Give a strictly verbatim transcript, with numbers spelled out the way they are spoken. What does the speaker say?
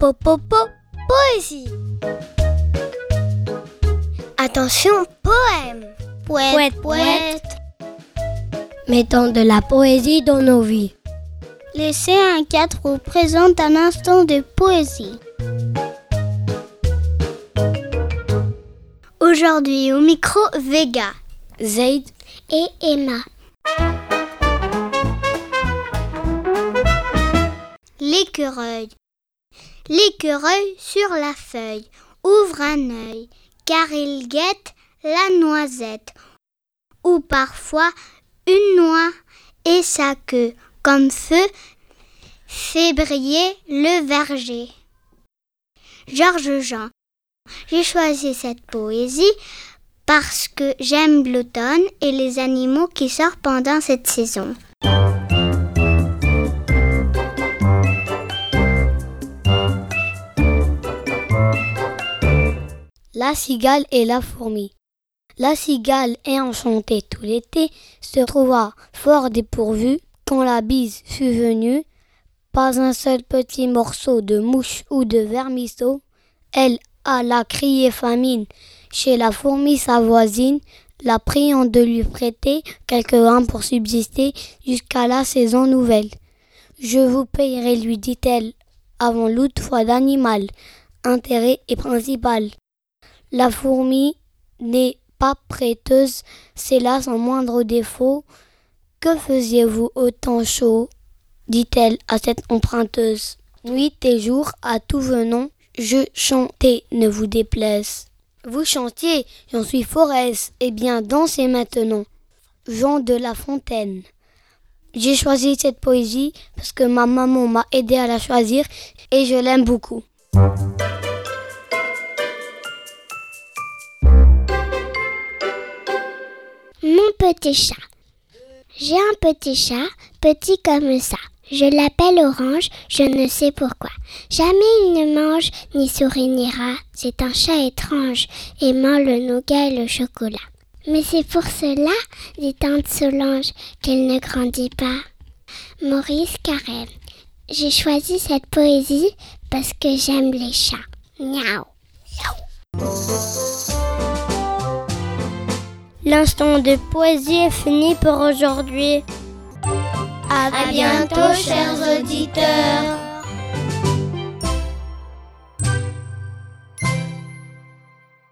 Po-po-po, poésie. Attention, poème. Poète, poète. Mettons de la poésie dans nos vies. Laissez un cadre vous présente un instant de poésie. Aujourd'hui au micro, Vega, Zaid et Emma. L'écureuil. L'écureuil sur la feuille ouvre un œil, car il guette la noisette, ou parfois une noix, et sa queue, comme feu, fait briller le verger. Georges Jean. J'ai choisi cette poésie parce que j'aime l'automne et les animaux qui sortent pendant cette saison. La cigale et la fourmi. La cigale, est enchantée tout l'été, se trouva fort dépourvue quand la bise fut venue. Pas un seul petit morceau de mouche ou de vermisseau. Elle alla crier famine chez la fourmi sa voisine, la priant de lui prêter quelques grains pour subsister jusqu'à la saison nouvelle. Je vous payerai, lui dit-elle, avant l'autre fois d'animal. Intérêt est principal. La fourmi n'est pas prêteuse, c'est là son moindre défaut. Que faisiez-vous au temps chaud, dit-elle à cette emprunteuse. Nuit et jour, à tout venant, je chantais, ne vous déplaise. Vous chantiez, j'en suis foresse, eh bien dansez maintenant. Jean de La Fontaine. J'ai choisi cette poésie parce que ma maman m'a aidé à la choisir et je l'aime beaucoup. Mon petit chat. J'ai un petit chat, petit comme ça. Je l'appelle Orange, je ne sais pourquoi. Jamais il ne mange, ni souris ni rat. C'est un chat étrange, aimant le nougat et le chocolat. Mais c'est pour cela, dit tante Solange, qu'il ne grandit pas. Maurice Carême. J'ai choisi cette poésie parce que j'aime les chats. Miaou. L'instant de poésie est fini pour aujourd'hui. À bientôt, chers auditeurs.